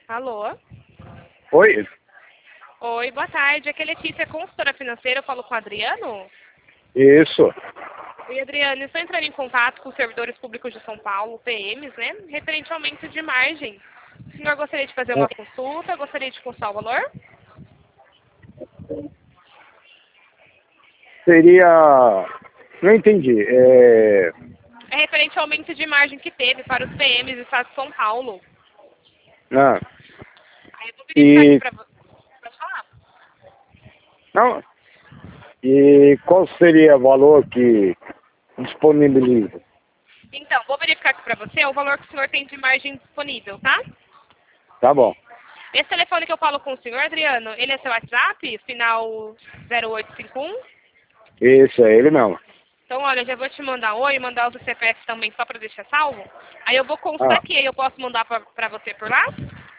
Alô? Oi? Oi, boa tarde. Aqui é Letícia, consultora financeira. Eu falo com o Adriano. Isso. Oi, Adriano. Estou entrando em contato com os servidores públicos de São Paulo, PMs, né? Referente ao aumento de margem. O senhor gostaria de fazer uma consulta? Gostaria de consultar o valor? Seria... Não entendi. É referente ao aumento de margem que teve para os PMs do estado de São Paulo. Não. Aí eu vou verificar aqui E... para você. Pode falar. Não. E qual seria o valor que disponibiliza? Então, vou verificar aqui para você o valor que o senhor tem de margem disponível, tá? Tá bom. Esse telefone que eu falo com o senhor, Adriano, ele é seu WhatsApp, final 0851? Isso, é ele mesmo. Então, olha, eu já vou te mandar oi, mandar os CPF também só para deixar salvo. Aí eu vou consultar Ah, aqui, aí eu posso mandar para você por lá?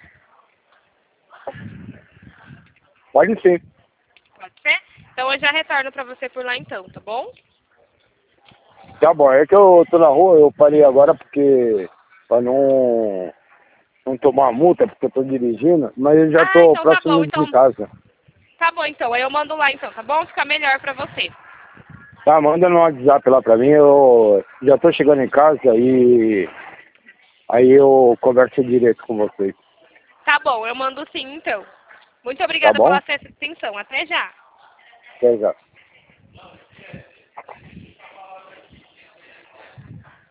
pode ser. Pode ser? Então eu já retorno para você por lá então, tá bom? Tá bom. É que eu tô na rua, eu parei agora porque... Pra não tomar multa, porque eu tô dirigindo, mas eu já Ah, tô então tá bom, próximo de casa. aí eu mando lá então, tá bom? Fica melhor para você. Tá, manda no WhatsApp lá pra mim, eu já tô chegando em casa e aí eu converso direto com vocês. Tá bom, eu mando sim então. Muito Tá obrigada bom? pela sua atenção, até já. Até já.